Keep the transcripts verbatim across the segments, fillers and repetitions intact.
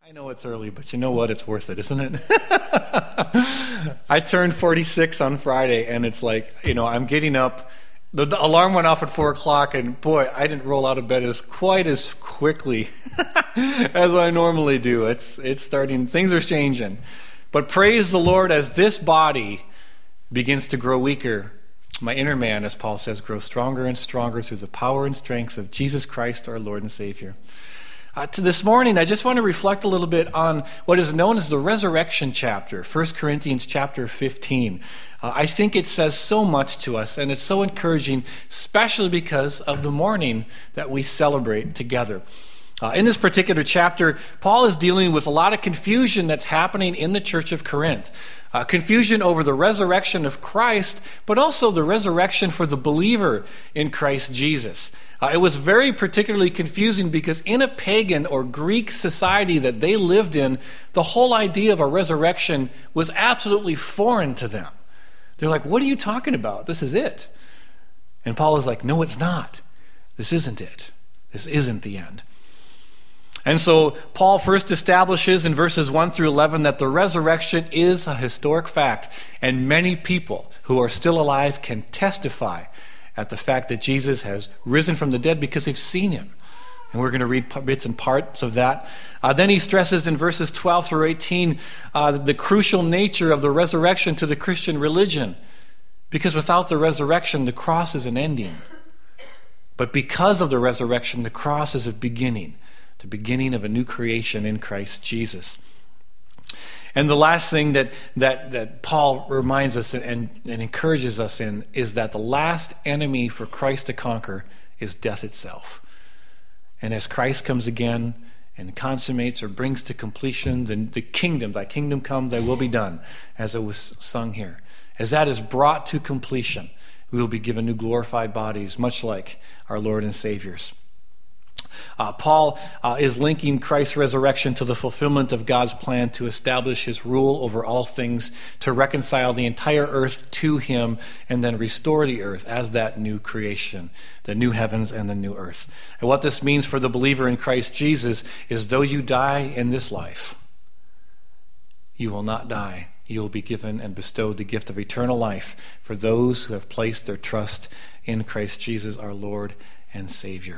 I know it's early, but you know what? It's worth it, isn't it? I turned forty-six on Friday, and it's like, you know, I'm getting up. The, the alarm went off at four o'clock, and boy, I didn't roll out of bed as quite as quickly as I normally do. It's it's starting, things are changing. But praise the Lord, as this body begins to grow weaker, my inner man, as Paul says, grows stronger and stronger through the power and strength of Jesus Christ, our Lord and Savior. Uh, to this morning, I just want to reflect a little bit on what is known as the resurrection chapter, First Corinthians chapter fifteen. Uh, I think it says so much to us, and it's so encouraging, especially because of the morning that we celebrate together. Uh, in this particular chapter, Paul is dealing with a lot of confusion that's happening in the church of Corinth. Uh, confusion over the resurrection of Christ, but also the resurrection for the believer in Christ Jesus. Uh, it was very particularly confusing because in a pagan or Greek society that they lived in, the whole idea of a resurrection was absolutely foreign to them. They're like, what are you talking about? This is it. And Paul is like, no, it's not. This isn't it. This isn't the end. And so Paul first establishes in verses one through eleven that the resurrection is a historic fact, and many people who are still alive can testify at the fact that Jesus has risen from the dead because they've seen him. And we're going to read bits and parts of that. Uh, then he stresses in verses twelve through eighteen uh, the crucial nature of the resurrection to the Christian religion, because without the resurrection, the cross is an ending. But because of the resurrection, the cross is a beginning. The beginning of a new creation in Christ Jesus. And the last thing that that, that Paul reminds us and, and encourages us in is that the last enemy for Christ to conquer is death itself. And as Christ comes again and consummates or brings to completion the, the kingdom, thy kingdom come, thy will be done, as it was sung here. As that is brought to completion, we will be given new glorified bodies, much like our Lord and Savior's. Uh, Paul uh, is linking Christ's resurrection to the fulfillment of God's plan to establish his rule over all things, to reconcile the entire earth to him, and then restore the earth as that new creation, the new heavens and the new earth. And what this means for the believer in Christ Jesus is, though you die in this life, you will not die. You will be given and bestowed the gift of eternal life for those who have placed their trust in Christ Jesus, our Lord and Savior.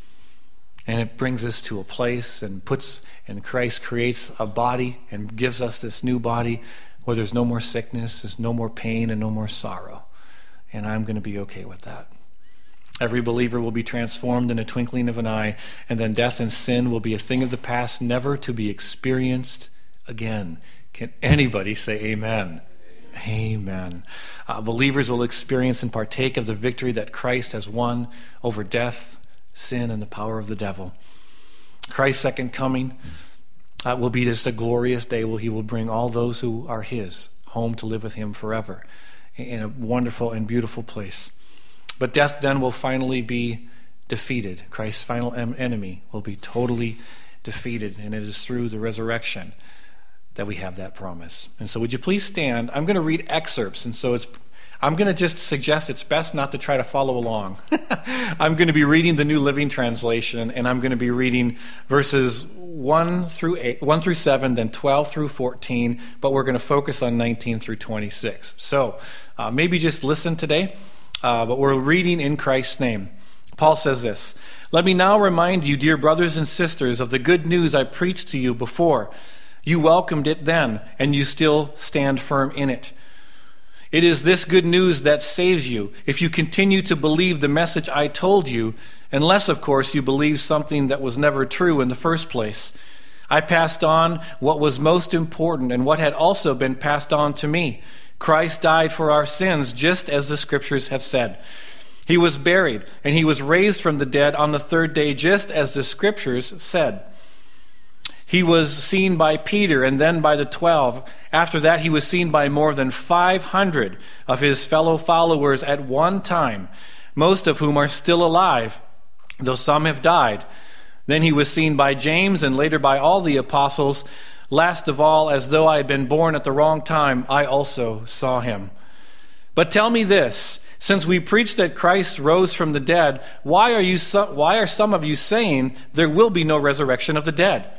And it brings us to a place and puts, and Christ creates a body and gives us this new body where there's no more sickness, there's no more pain, and no more sorrow. And I'm going to be okay with that. Every believer will be transformed in a twinkling of an eye, and then death and sin will be a thing of the past, never to be experienced again. Can anybody say amen? Amen. Uh, believers will experience and partake of the victory that Christ has won over death, sin, and the power of the devil. Christ's second coming uh, will be just a glorious day where he will bring all those who are his home to live with him forever in a wonderful and beautiful place. But death then will finally be defeated. Christ's final em- enemy will be totally defeated, and it is through the resurrection that we have that promise. And so would you please stand? I'm going to read excerpts, and so it's I'm going to just suggest it's best not to try to follow along. I'm going to be reading the New Living Translation, and I'm going to be reading verses one through eight, one through seven, then twelve through fourteen, but we're going to focus on nineteen through twenty-six. So uh, maybe just listen today, uh, but we're reading in Christ's name. Paul says this, "Let me now remind you, dear brothers and sisters, of the good news I preached to you before. You welcomed it then, and you still stand firm in it. It is this good news that saves you if you continue to believe the message I told you, unless, of course, you believe something that was never true in the first place. I passed on what was most important and what had also been passed on to me. Christ died for our sins, just as the Scriptures have said. He was buried, and he was raised from the dead on the third day, just as the Scriptures said. He was seen by Peter and then by the twelve. After that, he was seen by more than five hundred of his fellow followers at one time, most of whom are still alive, though some have died. Then he was seen by James and later by all the apostles. Last of all, as though I had been born at the wrong time, I also saw him. But tell me this, since we preach that Christ rose from the dead, why are you so, why are some of you saying there will be no resurrection of the dead?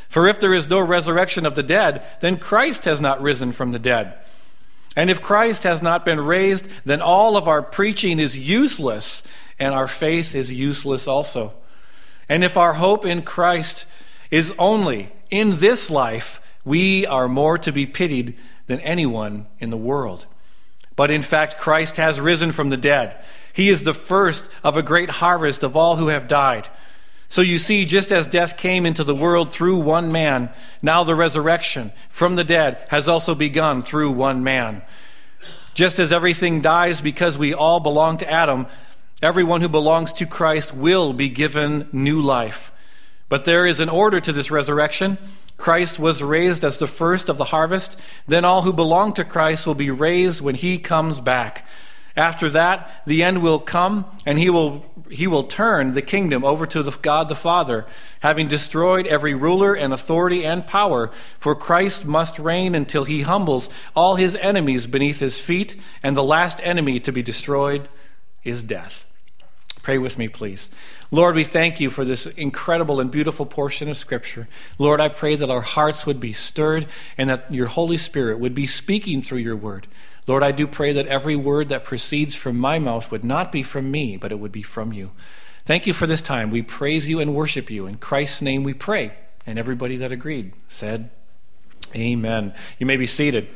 For if there is no resurrection of the dead, then Christ has not risen from the dead. And if Christ has not been raised, then all of our preaching is useless, and our faith is useless also. And if our hope in Christ is only in this life, we are more to be pitied than anyone in the world. But in fact, Christ has risen from the dead. He is the first of a great harvest of all who have died. So you see, just as death came into the world through one man, now the resurrection from the dead has also begun through one man. Just as everything dies because we all belong to Adam, everyone who belongs to Christ will be given new life. But there is an order to this resurrection. Christ was raised as the first of the harvest. Then all who belong to Christ will be raised when he comes back. After that, the end will come, and he will he will turn the kingdom over to the God the Father, having destroyed every ruler and authority and power. For Christ must reign until he humbles all his enemies beneath his feet, and the last enemy to be destroyed is death. Pray with me, please. Lord, we thank you for this incredible and beautiful portion of Scripture. Lord, I pray that our hearts would be stirred and that your Holy Spirit would be speaking through your word. Lord, I do pray that every word that proceeds from my mouth would not be from me, but it would be from you. Thank you for this time. We praise you and worship you. In Christ's name we pray. And everybody that agreed said, amen. You may be seated.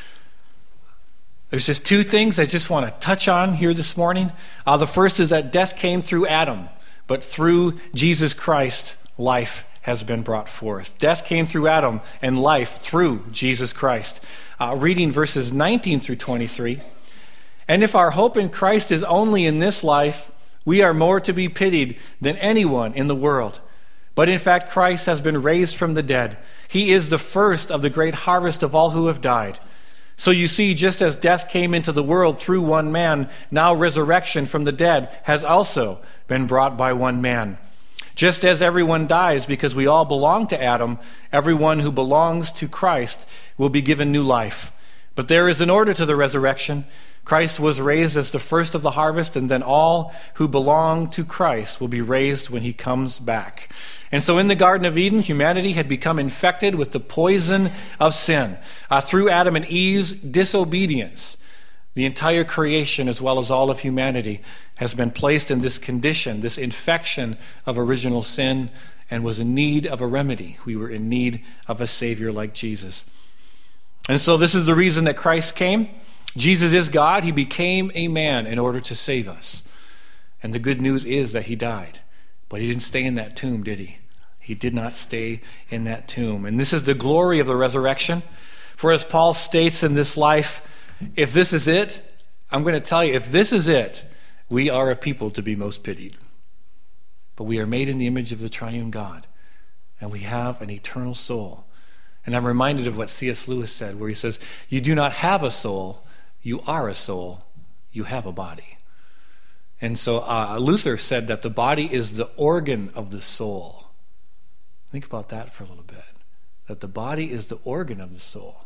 There's just two things I just want to touch on here this morning. Uh, the first is that death came through Adam, but through Jesus Christ, life has been brought forth. Death came through Adam, and life through Jesus Christ. Uh, reading verses nineteen through twenty-three. And if our hope in Christ is only in this life, we are more to be pitied than anyone in the world. But in fact, Christ has been raised from the dead. He is the first of the great harvest of all who have died. So you see, just as death came into the world through one man, now resurrection from the dead has also been brought by one man. Just as everyone dies because we all belong to Adam, everyone who belongs to Christ will be given new life. But there is an order to the resurrection. Christ was raised as the first of the harvest, and then all who belong to Christ will be raised when he comes back. And so in the Garden of Eden, humanity had become infected with the poison of sin. Uh, through Adam and Eve's disobedience, the entire creation, as well as all of humanity, has been placed in this condition, this infection of original sin, and was in need of a remedy. We were in need of a Savior like Jesus. And so this is the reason that Christ came. Jesus is God. He became a man in order to save us. And the good news is that he died. But he didn't stay in that tomb, did he? He did not stay in that tomb. And this is the glory of the resurrection. For as Paul states in this life, if this is it, I'm going to tell you, if this is it, we are a people to be most pitied. But we are made in the image of the triune God. And we have an eternal soul. And I'm reminded of what C S Lewis said, where he says, you do not have a soul, you are a soul, you have a body. And so uh, Luther said that the body is the organ of the soul. Think about that for a little bit. That the body is the organ of the soul.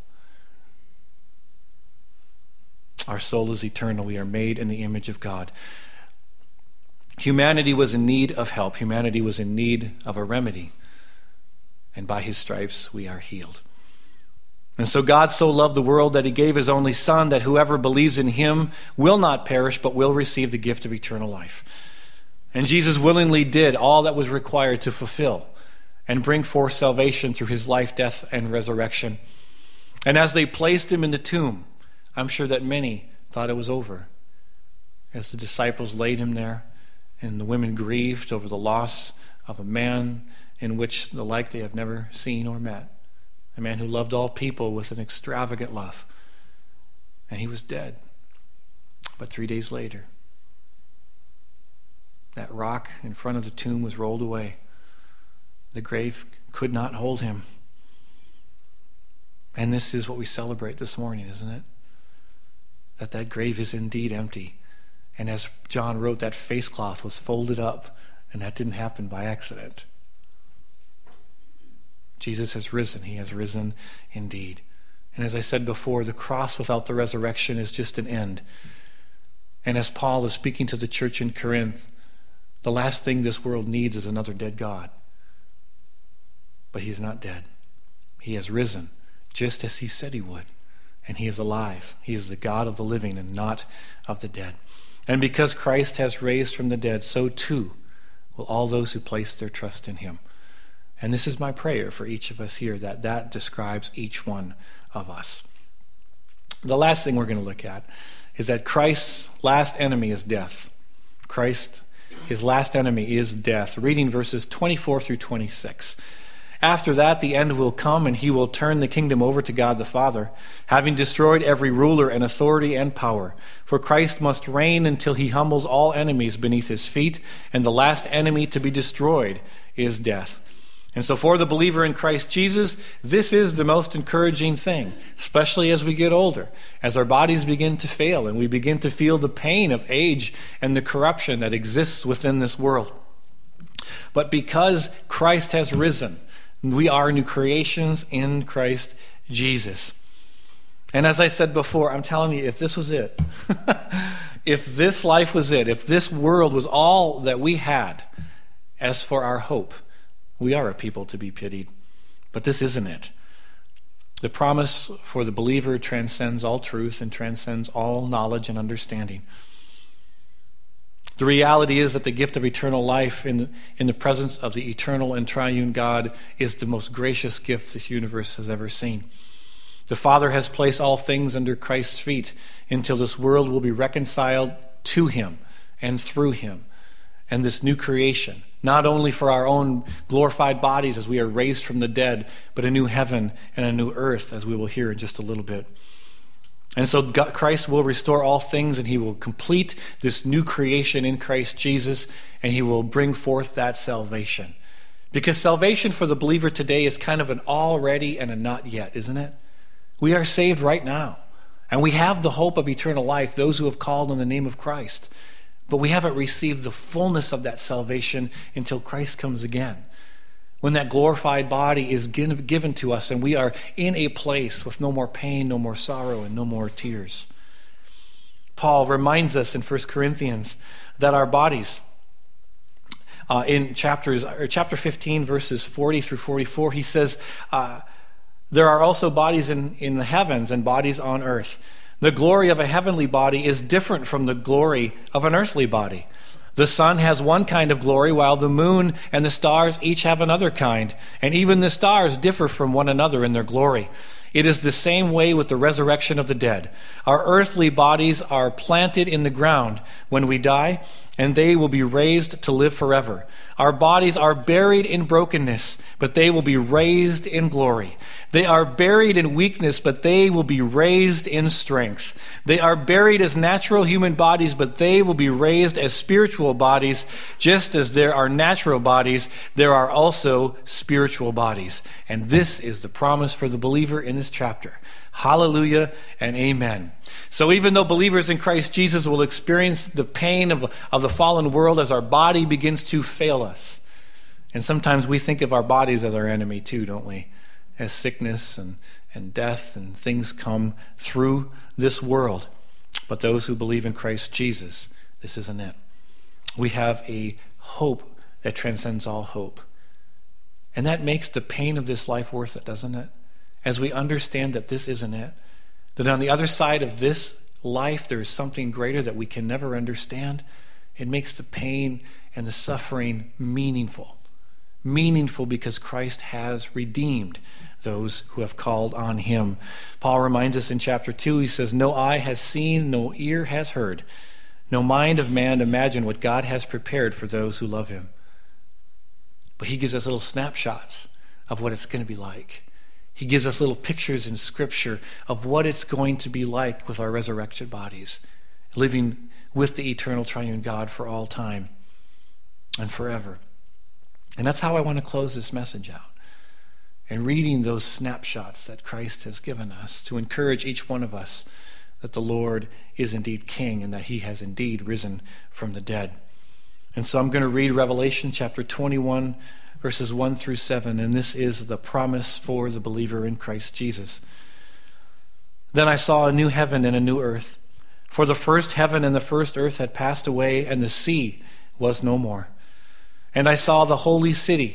Our soul is eternal. We are made in the image of God. Humanity was in need of help. Humanity was in need of a remedy. And by his stripes we are healed. And so God so loved the world that he gave his only Son, that whoever believes in him will not perish, but will receive the gift of eternal life. And Jesus willingly did all that was required to fulfill and bring forth salvation through his life, death, and resurrection. And as they placed him in the tomb, I'm sure that many thought it was over. As the disciples laid him there, and the women grieved over the loss of a man in which the like they have never seen or met. A man who loved all people with an extravagant love. And he was dead. But three days later, that rock in front of the tomb was rolled away. The grave could not hold him. And this is what we celebrate this morning, isn't it? That that grave is indeed empty. And as John wrote, that face cloth was folded up, and that didn't happen by accident. Jesus has risen. He has risen indeed. And as I said before, the cross without the resurrection is just an end. And as Paul is speaking to the church in Corinth, the last thing this world needs is another dead God. but he's not dead. He has risen, just as he said he would. And he is alive. He is the God of the living and not of the dead. And because Christ has raised from the dead, so too will all those who place their trust in him. And this is my prayer for each of us here, that that describes each one of us. The last thing we're going to look at is that Christ's last enemy is death. Christ, his last enemy is death. Reading verses twenty-four through twenty-six. After that, the end will come, and he will turn the kingdom over to God the Father, having destroyed every ruler and authority and power. For Christ must reign until he humbles all enemies beneath his feet, and the last enemy to be destroyed is death. And so for the believer in Christ Jesus, this is the most encouraging thing, especially as we get older, as our bodies begin to fail and we begin to feel the pain of age and the corruption that exists within this world. But because Christ has risen, we are new creations in Christ Jesus. And as I said before, I'm telling you, if this was it, if this life was it, if this world was all that we had as for our hope, we are a people to be pitied. But this isn't it. The promise for the believer transcends all truth and transcends all knowledge and understanding. The reality is that the gift of eternal life in the, in the presence of the eternal and triune God is the most gracious gift this universe has ever seen. The Father has placed all things under Christ's feet until this world will be reconciled to him and through him. And this new creation, not only for our own glorified bodies as we are raised from the dead, but a new heaven and a new earth, as we will hear in just a little bit. And so God, Christ will restore all things, and he will complete this new creation in Christ Jesus, and he will bring forth that salvation. Because salvation for the believer today is kind of an already and a not yet, isn't it? We are saved right now, and we have the hope of eternal life, those who have called on the name of Christ. But we haven't received the fullness of that salvation until Christ comes again, when that glorified body is given to us and we are in a place with no more pain, no more sorrow, and no more tears. Paul reminds us in First Corinthians that our bodies, uh, in chapters or chapter fifteen, verses forty through forty-four, he says, uh, there are also bodies in, in the heavens and bodies on earth. The glory of a heavenly body is different from the glory of an earthly body. The sun has one kind of glory, while the moon and the stars each have another kind, and even the stars differ from one another in their glory. It is the same way with the resurrection of the dead. Our earthly bodies are planted in the ground when we die, and they will be raised to live forever. Our bodies are buried in brokenness, but they will be raised in glory. They are buried in weakness, but they will be raised in strength. They are buried as natural human bodies, but they will be raised as spiritual bodies. Just as there are natural bodies, there are also spiritual bodies. And this is the promise for the believer in this chapter. Hallelujah and amen. So even though believers in Christ Jesus will experience the pain of, of the fallen world as our body begins to fail us, and sometimes we think of our bodies as our enemy too, don't we? As sickness and, and death and things come through this world. But those who believe in Christ Jesus, this isn't it. We have a hope that transcends all hope. And that makes the pain of this life worth it, doesn't it? As we understand that this isn't it, that on the other side of this life there is something greater that we can never understand, it makes the pain and the suffering meaningful. Meaningful because Christ has redeemed those who have called on him. Paul reminds us in chapter two, he says, no eye has seen, no ear has heard, no mind of man imagined what God has prepared for those who love him. But he gives us little snapshots of what it's going to be like. He gives us little pictures in Scripture of what it's going to be like with our resurrected bodies, living with the eternal triune God for all time and forever. And that's how I want to close this message out. And reading those snapshots that Christ has given us to encourage each one of us that the Lord is indeed King and that he has indeed risen from the dead. And so I'm going to read Revelation chapter twenty-one, verses one through seven, and this is the promise for the believer in Christ Jesus. Then I saw a new heaven and a new earth, for the first heaven and the first earth had passed away, and the sea was no more. And I saw the holy city,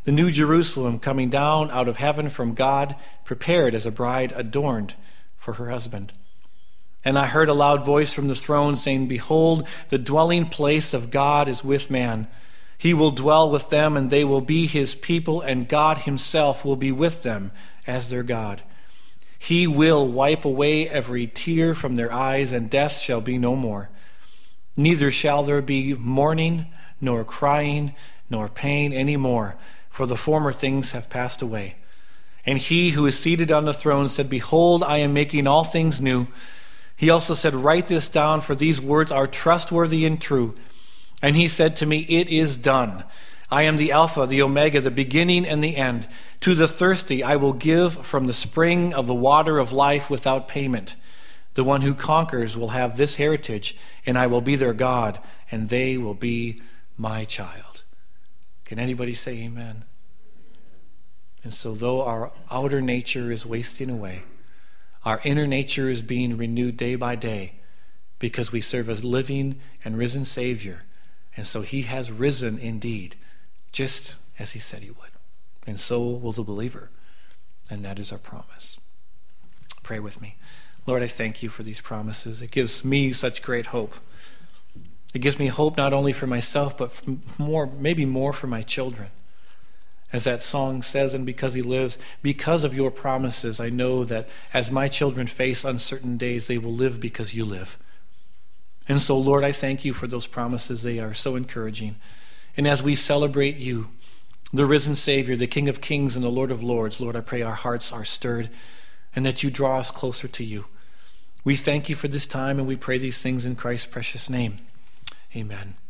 the new Jerusalem coming down out of heaven from God, prepared as a bride adorned for her husband. And I heard a loud voice from the throne saying, Behold, the dwelling place of God is with man. He will dwell with them, and they will be his people, and God himself will be with them as their God. He will wipe away every tear from their eyes, and death shall be no more. Neither shall there be mourning, nor crying, nor pain any more, for the former things have passed away. And he who is seated on the throne said, Behold, I am making all things new. He also said, Write this down, for these words are trustworthy and true. And he said to me, It is done. I am the Alpha, the Omega, the beginning and the end. To the thirsty I will give from the spring of the water of life without payment. The one who conquers will have this heritage, and I will be their God, and they will be my child. Can anybody say amen? And so though our outer nature is wasting away, our inner nature is being renewed day by day because we serve a living and risen Savior. And so he has risen indeed, just as he said he would. And so will the believer. And that is our promise. Pray with me. Lord, I thank you for these promises. It gives me such great hope. It gives me hope not only for myself, but more, maybe more for my children. As that song says, and because he lives, because of your promises, I know that as my children face uncertain days, they will live because you live. And so, Lord, I thank you for those promises. They are so encouraging. And as we celebrate you, the risen Savior, the King of Kings and the Lord of Lords, Lord, I pray our hearts are stirred and that you draw us closer to you. We thank you for this time, and we pray these things in Christ's precious name. Amen.